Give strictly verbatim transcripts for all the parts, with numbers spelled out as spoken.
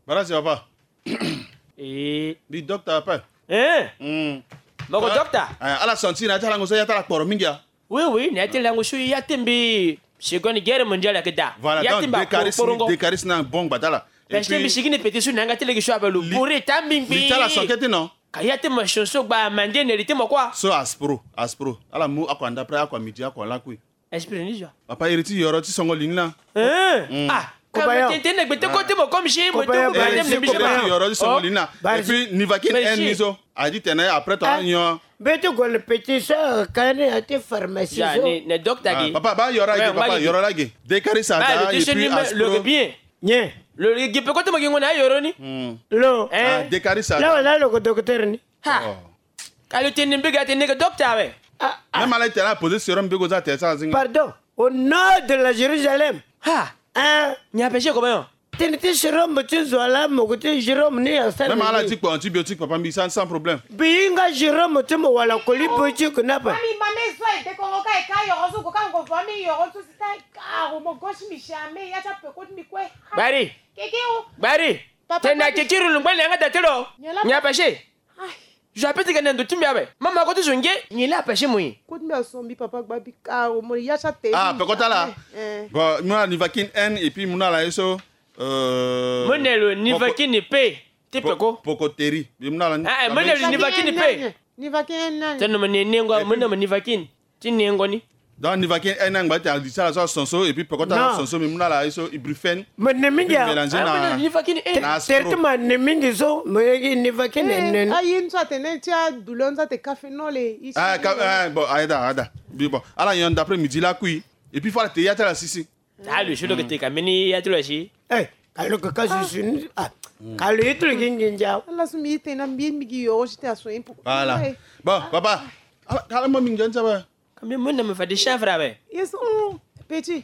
Voilà, c'est papa. Eh. Le docteur après. Eh. Hmm. Mon docteur. À la sortie, il y a un peu de mingia. Oui, oui, il y a un peu de seconde guerre mondiale que da. Voilà, donc des charismes, des charismes un bon batala. Et puis, je suis petit sur n'anga télé que je suis avec le bourré tambing. Il la soquette non. Kayate ma chanson ba mandé n'était moi quoi. So aspro, aspro. À la mou à quoi d'après à quoi midi à quoi là quoi. Esprit ni joie. Papa hériti yoro ti songo lingna. Ah. Comme t'entends ne bete côté mo comme chez mo to ba dem ne bijaba. Yoro ti songo lingna. Et puis Nivakin en niso. A dit tenait après toi nyo. Beto ko le petit ça quand a été pharmacie. Ya ne ne docteur gi. Papa ba yoro gi papa yoro la gi. Décari ça da et puis aspro. Le bien. Nye. Le gi pe côté mo gi ngona yoro ni. Lo. Ah décari ça. Là là le docteur ni. Ha. Quand tu n'es pas gâté ne docteur ouais. Même à l'intérieur posé sur un bégo ça ça zinga. Pardon. Au nord de la Jérusalem. Ha. Hein? N'y a péché comment? Tenete Jérôme tu zoala mo côté Jérôme ni à ça. Même à la tique pour antibiotique papa mi sans problème. Binga Jérôme tu mo wala koli pochi kuna pa. Mami mame so ete kongo kai kai yoro so ko kan ko fami yoro so sita ka o mo goshi mi shame ya ta pe ko mi kwe. Bari. Keke o. Bari. Tena kekiru lungwele nga datelo. N'y a péché. Je vais te gagner de tout bien. Maman, quand tu joues, il est là, pêché moi. Quand tu as sombi papa babi ka o mo ya cha te. Ah, pe kota là. Bon, moi Nivakin N et puis mona la eso euh Monelo Nivakin P. T'es pas quoi? Pocoteri. Mona la. Ah, monelo Nivakin P. Nivakin N. Tu ne me nengo, monelo Nivakin. Tu nengo ni. Dans Nivakin N ang ba ta dit ça la sonso et puis pe kota sonso mais mona la eso ibuprofène. Mais ne minga. Mélanger na. Nivakin E. Certainement ne minga so mais Nivakin N. Ayin so atene tia douleur ça te café non les. Ah bon aida aida. Bon, ala yon d'après midi la kui et puis faut la théâtre la sisi. Ah le chulo que t'es kameni ya tu la chi. Eh, kalau que kasi sun ah. Kalau itu lagi nginjau. Allah sumi te na bien mi gi yo j'étais à soin pour. Voilà. Bon, papa. Ala mo mingan ça va. Comme moi ne me fait des chèvres avec. Yes, petit.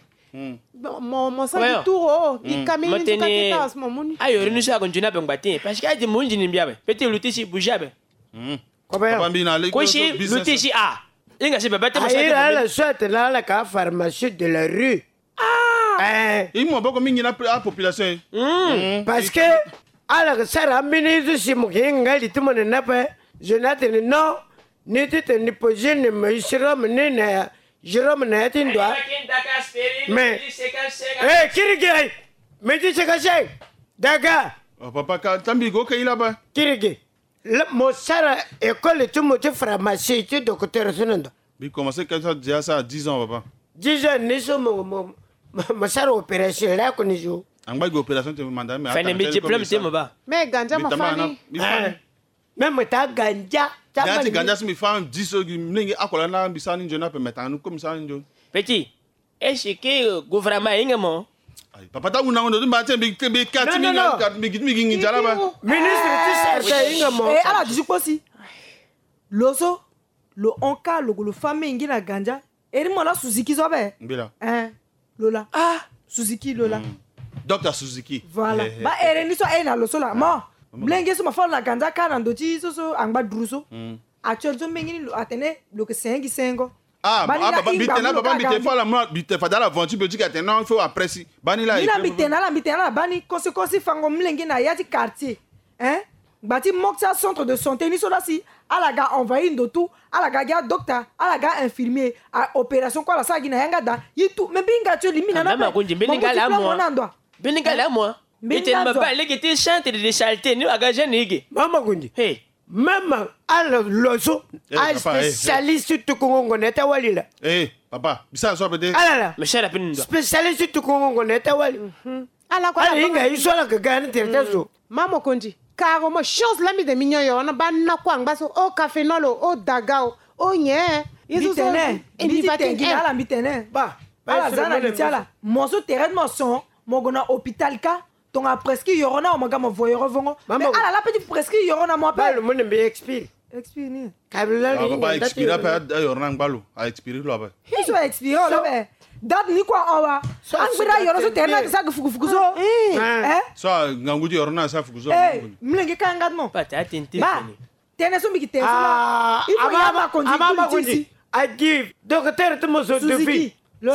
Mon mon ça du tour oh, il camine du kakita à ce moment. Ayo renu sa continue à batin parce que ai mon jini bien. Petit lutti si bouger. Hmm. Papa mbina le. Ko si lutti si ah. Inga se baba te mo sa. Ayi la soit là la ka pharmacie de la rue. Ah. Eh. Il m'a beaucoup mis la population. Hmm. Parce que ala sara ministre si mo kinga li tumo na pa. Je n'attends non. Ni tu te ni posé ni me Jérôme ni na Jérôme na tin doa. Mais eh kirige. Mais tu sais que c'est daga. Oh papa ka tambi go kai là-bas. Kirige. Le mo sara école tu mo tu pharmacie tu docteur sonando. Bi commencé comme ça déjà ça à dix ans papa. dix ans ni so mo mo mo sara opération là ko ni jo. Ang ba go opération te mandat mais. Fait ne me diplôme te mo ba. Mais ganja ma famille. Même ta ganja. Ganja ganja si mi femme dix ans ningi akola na bisani njona pe metanu comme ça njo. Petit. Est-ce que gouvernement inga mo? Papa ta una ndo mba te bi bi kati mi mi mi ngi njala ba. Ministre tu sais inga mo. Eh ala disuko si. Loso lo onka lo lo famille ingi na ganja. Eri mo la Suzuki zo be. Mbila. Eh Lola. Ah Suzuki Lola. Docteur Suzuki. Voilà. Ba ere ni so e na loso la mo. Mlenge so ma fa la ganja kana ndoti so so angba druso. Actuel zo mengi lo atene lo que sengi sengo. Ah, ah, bitena papa bite fa la moi bite fa dans la venture petit que non il faut après si bani la. Ila bitena la bitena la bani conséquence fango mlenge na yati quartier. Hein? Bati moksa centre de santé ni so la si ala ga envahi ndotu ala ga ga docteur ala ga infirmier a opération quoi la sa gina yanga da yitu me binga tu limina na. Mama kunji beninga la moi. Beninga la moi. Bite mba le que te chante de saleté ni aga jeune igi. Mama kunji. Hey. Même alors loso un spécialiste tu kongo neta wali là. Eh papa, bisa so peut-être. Ah là. Mais cher apin. Spécialiste tu kongo neta wali. Ala ko. Ala inga isola ka gani terta so. Mama konji. Karo mo chose la mi de minyo yo na ba na kwa ngbaso o café nolo o dagao o nye. Isu so. Ni vatengi ala mitene. Ba. Ala zana mitiala. Mo so terrain mo son mo gona hôpital ka. Donc a presque yorona o maga mo voyeur vongo. Mais ala la petit presque yorona mo appelle. Ba le monde me expire. Expire ni. Kabila ni. Ba expire pa yorona ngbalu. A expire lo ba. Isu expire lo be. Dat ni kwa owa. Angbira yoro so terna sa fuku fuku so. Eh? So nganguji yorona sa fuku so. Eh, mlenge ka ngadmo. Pa ta tinti. Ba. Tene so miki tenso la. Il faut yama konji. Ama konji. I give docteur to mo so defi. Lola.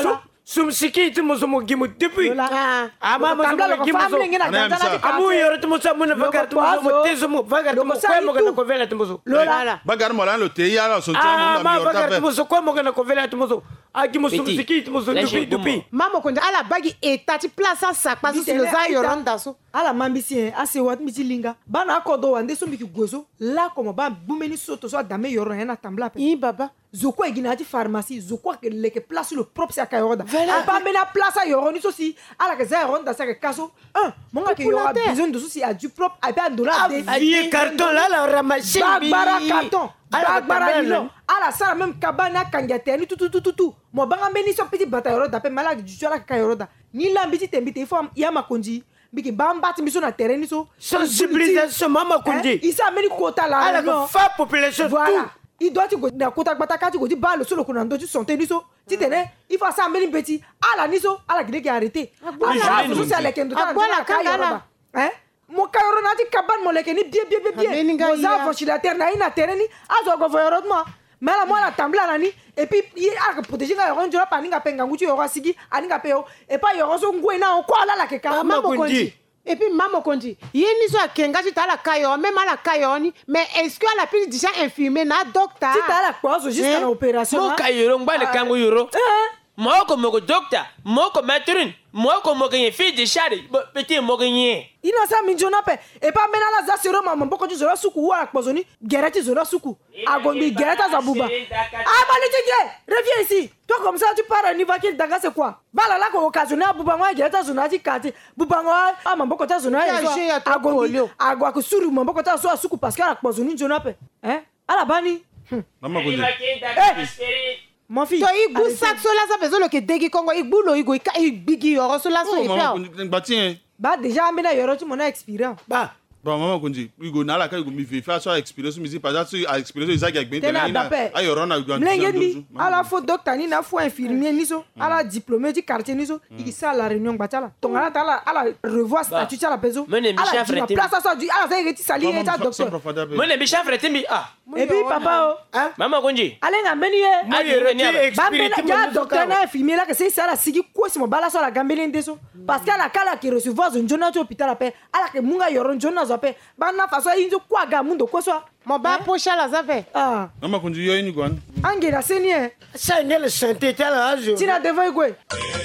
sumsiki tu muso mo gimu depuis ama mo mo gimu so amu yoro tu muso mo na vagar tu muso mo teso mo vagar tu muso ko mo kana ko vela tu muso lola bagar mo la lo te ya la so tu mo na vagar tu muso ko mo kana ko vela tu muso a gimu sumsiki tu muso depuis depuis mama konde ala bagi etati place sa pas si le za yoro ndaso ala mambisi ase wat miti linga bana akodo wande so miki gozo la como ba bumeni soto so dame yoro na tambla pe i baba zoko egina ti pharmacie zoko ke leke place le propre sa kayoda ba mena place a yoro ni so si ala ke za yoro nda sa ke kaso un monga ke yoro besoin de so si a du propre a ba ndora de vie carton là la ramasse bara carton ala bara no ala sara même kabana kangate ni tout tout tout tout mo banga meni so petit bata yoro da pe mala du ala ka yoro da ni lambiti tembite fo ya makonji biki bambati miso na terrain so sensibilisation mama konji isa ameni kota la ala ko fa population voilà il doit go na kota bataka ti go di ba le solo ko na ndo ti sonte ni so ti tene il faut ça ameni petit ala ni so ala gide ki arrêter ala so ça le kendo ta na ka yoro hein mo ka yoro na ti kaban mo le ke ni bien bien bien bien mo za ventilateur na ina terrain ni azo go yoro mo mais la moi la tambla nani et puis il a protéger nga yoro njora pa ninga penga nguti yoro sigi aninga peo et pas yoro so ngwe na o kwa la la ke ka mama konji et puis mama konji yeni so akenga ti tala kayo même ala kayo ni mais est-ce que elle a pu déjà infirmer na docteur ti tala quoi jusqu'à l'opération mo kayo ngba le kango yoro moko moko docteur moko matrin moko moko ye fille de chari petit moko ye ina sa minjona pe et pas mena la za sero mama mboko ti zora suku wa kpozoni gerati zora suku agombi gerata za buba ah malitige reviens ici toi comme ça tu pars ni va qu'il daga c'est quoi va là là ko occasionner buba ngwa gerata zona ti kati buba ngwa ah mboko ta zona ya agombi agwa ko suru mboko ta so suku parce que la kpozoni njona pe hein ala bani mama konje mon fils to igu sac so la sa besoin le ke degi kongo igu lo igu i bigi yoro so la so e pe ba tien ba déjà amena yoro ti mona experience ba bon mama konje igo na la ka igo mi fi fa so experience mi si par exemple a experience izaki agbe tena dape a yoro na igo mlenge ni ala fo docteur ni na fo infirmier ni so ala diplômé du quartier ni so il sa la réunion batala to ngala ta ala revoir statut ta la beso ala la place ça du ala ça reti sali et ta docteur mo ne bi chafre timi ah et puis papa hein mama konji alenga meni ye ba ya docteur na infirmier là que c'est ça la sigi ko si mo bala so la gambele ndeso parce que la kala qui recevoir un journal to hôpital pe ala que munga yoro journal zo pe ba na faso inzo kwa ga mundo ko so mo ba pocha la zafe ah mama konji yo ni gwan angela senior ça n'est le santé tel âge tina devant igwe